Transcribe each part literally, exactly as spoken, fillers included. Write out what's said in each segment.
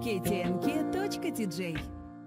кей ти эн кей точка ти джей.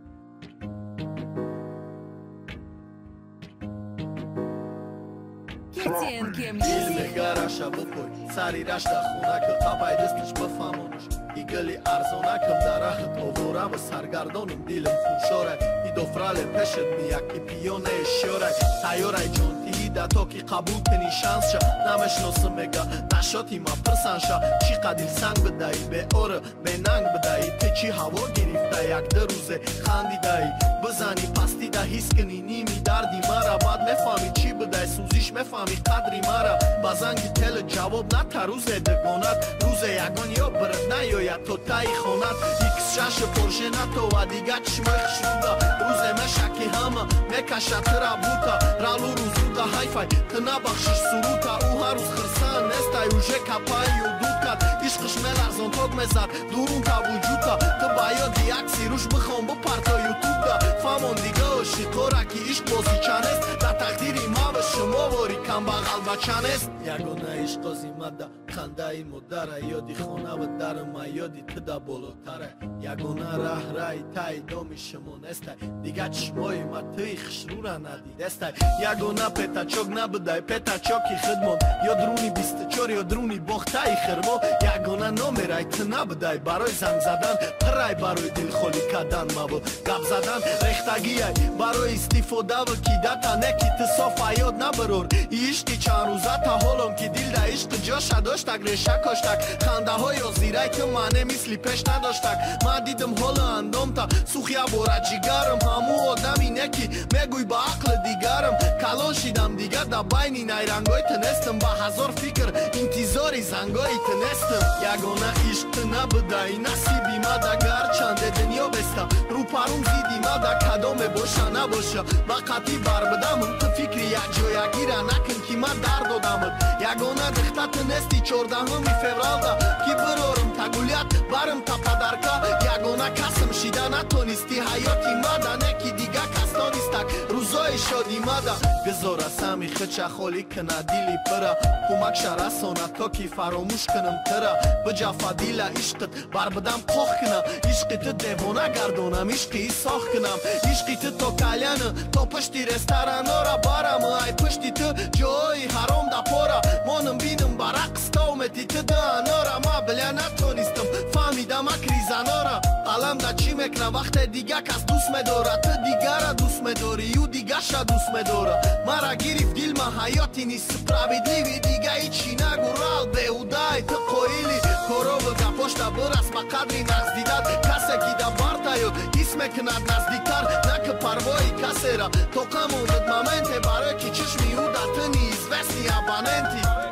кей ти эн кей Music. Гараша бухой, цари рашта хунака қабай дыстыш бафамонуш игали арзонакам дарахт овора ба саргардонум дилам хушорай идофрале пешет мияки пионе шорай тайорай ҷон тиида то ки қабул кунӣ шансша намешносам мега нашоти ма пирсанша чӣ қадил санг бидаӣ беора бенанг бидаӣ ты чӣ ҳаво гирифта якда рӯзе хандидаӣ бизани пастида ҳис кунӣ ними дарди мара баъд мефаҳмӣ чӣ бидай сӯзиш мефаҳмӣ қадри мара ба занги теле ҷавоб ната рӯзе дагонат рӯзе ягон ё бират наёяд то таи хонат икс шаш порше натова дига чишмои хишруда рӯзе мешаки ҳама мекашад тира бута ралу рӯзуда ҳайфай ты набахшиш сурута ӯ ҳар рӯз хирсан нестай уже капаи юдукат ишқиш меларзон ток мезад дурунта вуҷудта ты ба ёди акси рӯш бихон бипарто ютубда фаҳмон дига ошиқора ки ишқ бозичанест дар тақдири мава шумовори камбағал бачанест ягона ишқозимада хандаи модара ёди хонава дарма ёди туда болотара ягона раҳраи таи доми шумо нестай дига чишмои ма тӯи хишрура надидестай ягона петачок набудай петачоки хидмон ё друни бисту чор ё друни бохтаи хирмон ягона номерай ты набудай барои занг задан пирай барои дилхолӣ кардан маву гап задан рехтагияй барои истифодава кидата не ки ты соф ҳаёт набарор ишқи чанрӯзата ҳолом ки дилда ишқи ҷоша доштак реша коштак хандаҳо ё зирай ты мане мисли пеш надоштак ман дидам ҳола андомта сухя бора ҷигарам ҳаму одами не ки мегӯй ба ақли дигарам калон шидам дига да байни найрангои тунестам ба ҳазор фикр интизори зангои тунестам ягона ишқ ты набудаи насиби мада гарчанде дунё беста рӯпарум зиди мада кадоме боша набоша ба қатъи барбидамм ты фикри якҷоягира накун ки ман дар додамат ягона дихта тунести чордаҳуми февралда ки бирорам тагулят барам та падарка ягона касам шида натонисти ҳаёти мада не ки дига кас донистак рӯзои шоди мада бизора сами хича холӣ куна дили пира кӯмакша расона то ки фаромӯш кунам тира биҷафа дила ишқит барбидам қоҳ кунам ишқи ты девона гардонам ишқи исоҳ кунам ишқи ты то каляна то пушти ресторанора барам ай пушти ты ҷои ҳаром да пора монам бинам ба рақс то умети ты данора ма биля натонистам фаҳмидам акри занора аламда чӣ мекунам вақте дига кас дӯст медора ты дигара дӯст медорӣ ю дигаша дӯст медора мара гирифт дилма ҳаёти несправедливи дига ҳичи нагӯ рал беҳудаи ты қоили корову гапошта бирас ба қадри нағз дидат касе ки да бартаёд ҳис мекунад наздиктар наки парвои касера то қамондад моменте барои ки чишми ӯ да ты неизвестни абоненти